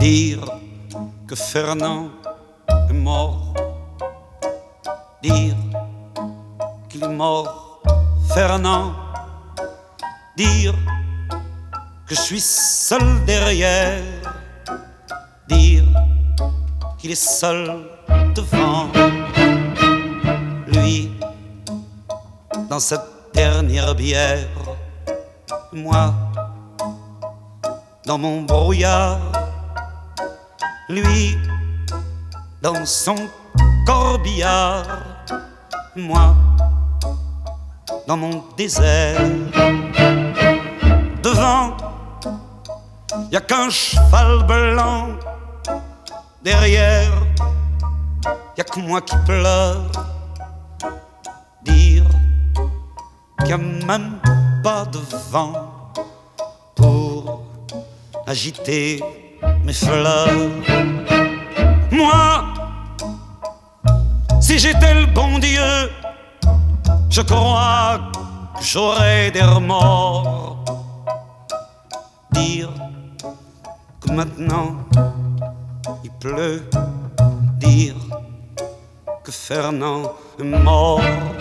Dire que Fernand est mort, dire qu'il est mort, Fernand, dire que je suis seul derrière, dire qu'il est seul devant. Lui, dans cette dernière bière, moi, dans mon brouillard, lui, dans son corbillard, moi, dans mon désert. Devant, y a qu'un cheval blanc. Derrière, y a que moi qui pleure. Dire qu'il y a même pas de vent pour agiter mes fleurs. Moi, si j'étais le bon Dieu, je crois que j'aurais des remords. Dire que maintenant il pleut, dire que Fernand est mort.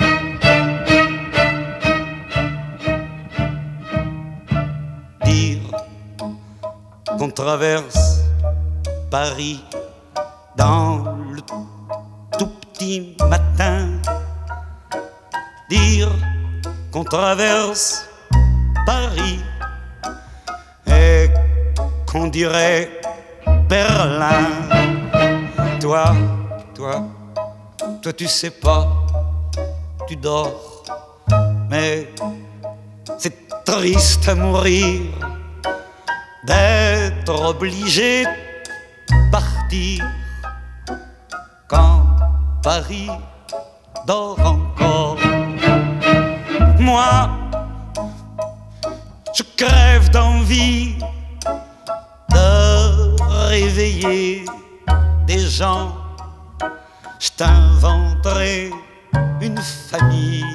Dire qu'on traverse Paris dans le tout petit matin. Dire qu'on traverse Paris et qu'on dirait Berlin. Toi, tu sais pas, tu dors, mais c'est triste à mourir d'être obligé de partir quand Paris dort encore. Moi, je crève d'envie de réveiller des gens. Je t'inventerai une famille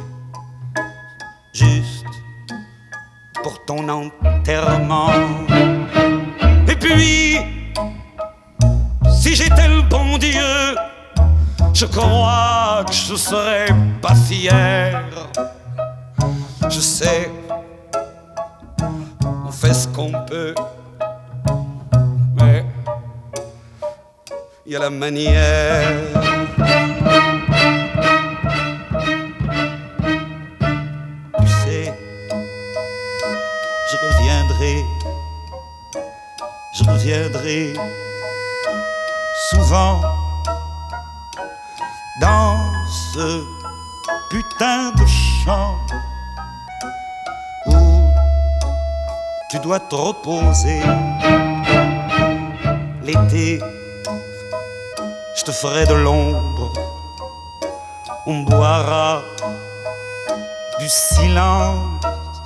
juste pour ton enterrement. Et puis, si j'étais le bon Dieu, je crois que je serais pas fier. Je sais, on fait ce qu'on peut, mais il y a la manière. Tu sais, je reviendrai souvent dans ce putain de champ où tu dois te reposer. L'été, je te ferai de l'ombre, on boira du silence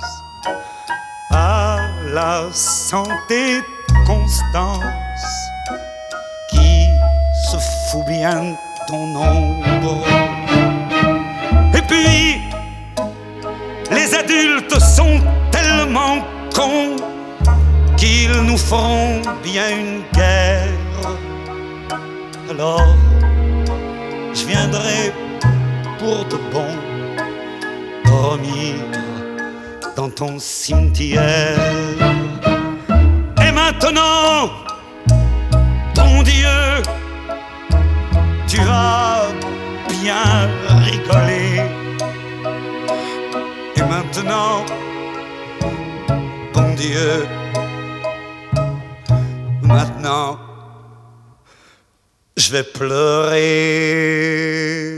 à la santé de Constance qui se fout bien de ton ombre. Et puis, les adultes sont tellement cons qu'ils nous feront bien une guerre. Alors, je viendrai pour de bon dormir dans ton cimetière. Et maintenant, ton Dieu, tu vas bien rigoler. Et maintenant, bon Dieu, maintenant, je vais pleurer.